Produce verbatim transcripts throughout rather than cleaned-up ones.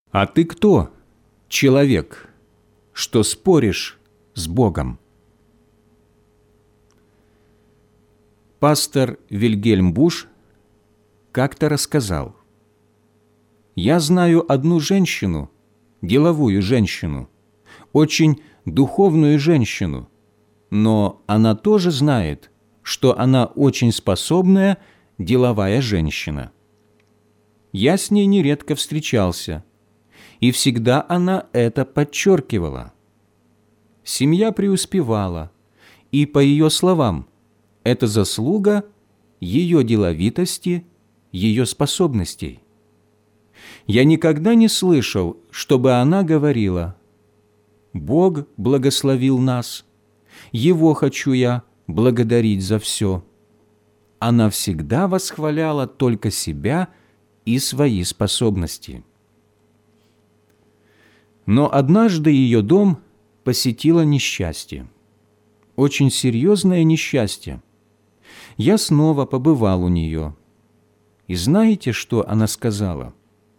А ты кто, человек, что споришь с Богом? Пастор Вильгельм Буш как-то рассказал: «Я знаю одну женщину, деловую женщину, очень духовную женщину, но она тоже знает, что она очень способная деловая женщина. Я с ней нередко встречался, и всегда она это подчеркивала. Семья преуспевала, и, по ее словам, это заслуга ее деловитости, ее способностей. Я никогда не слышал, чтобы она говорила: «Бог благословил нас, Его хочу я благодарить за все». Она всегда восхваляла только себя и свои способности. Но однажды ее дом посетило несчастье. Очень серьезное несчастье. Я снова побывал у нее. И знаете, что она сказала?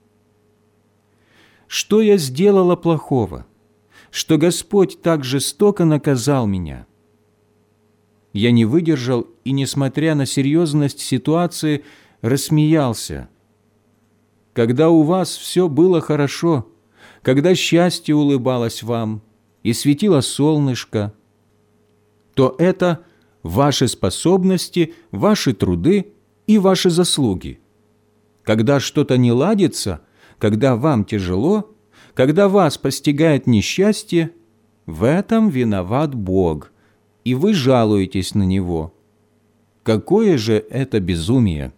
«Что я сделала плохого, что Господь так жестоко наказал меня?» Я не выдержал и, несмотря на серьезность ситуации, рассмеялся. Когда у вас все было хорошо, когда счастье улыбалось вам и светило солнышко, то это ваши способности, ваши труды и ваши заслуги. Когда что-то не ладится, когда вам тяжело, когда вас постигает несчастье, в этом виноват Бог, и вы жалуетесь на Него. Какое же это безумие!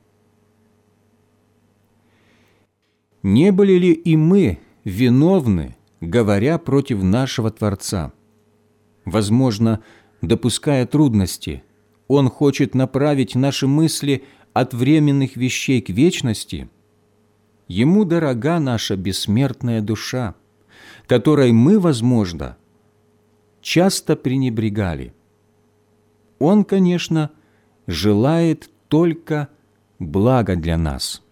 Не были ли и мы виновны, говоря против нашего Творца? Возможно, допуская трудности, Он хочет направить наши мысли от временных вещей к вечности. Ему дорога наша бессмертная душа, которой мы, возможно, часто пренебрегали. Он, конечно, желает только блага для нас.